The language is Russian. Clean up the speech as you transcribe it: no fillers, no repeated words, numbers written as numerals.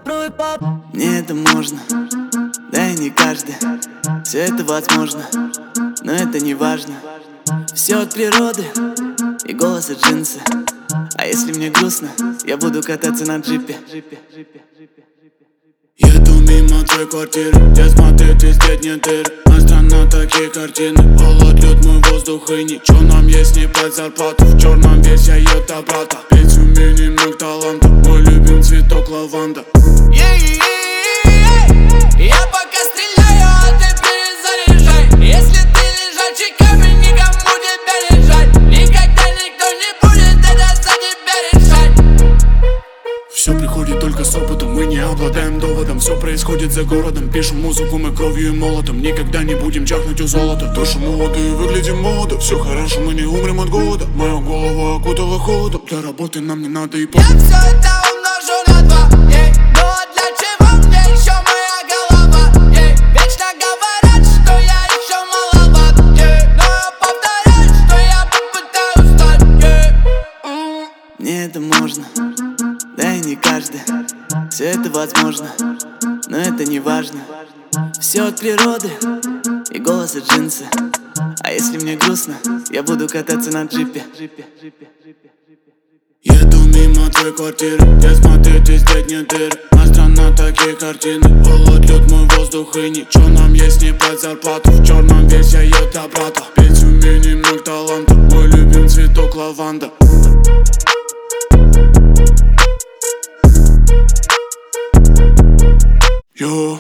Мне это можно, да и не каждый. Все это возможно, но это не важно. Все от природы и голос от джинсы. А если мне грустно, я буду кататься на джипе. Еду мимо твоей квартиры, где смотреть везде дни дыры. На страна такие картины, холод, лед, мой воздух и ничего. Нам есть не платить зарплату, в черном весь я еду обратно. Петь умею, много таланта, мой любимый цветок лаванда. Я пока стреляю, а ты перезаряжай. Если ты лежачий камень, никому тебя не жаль. Никогда никто не будет это за тебя решать. Все приходит только с опытом, мы не обладаем доводом. Все происходит за городом, пишем музыку мы кровью и молотом. Никогда не будем чахнуть у золота. Дышим молодо и выглядим молодо. Все хорошо, мы не умрем от голода. Мою голову окутала холодом. Для работы нам не надо и Я все это умножу на 2, но для чего мне еще моя голова? Вечно говорят, что я еще маловат, но я повторяю, что я попытаюсь стать. Мне это можно, да и не каждый. Все это возможно, но это не важно. Все от природы и голос от джинсы. А если мне грустно, я буду кататься на джипе. Еду мимо твоей квартиры, где смотреть везде дни дыры. На страна такие картины, холод, лед, мой воздух и ничего. Нам есть не платить зарплату, в черном весь я еду обратно. Петь умею, много таланта, мой любимый цветок лаванда. Yo.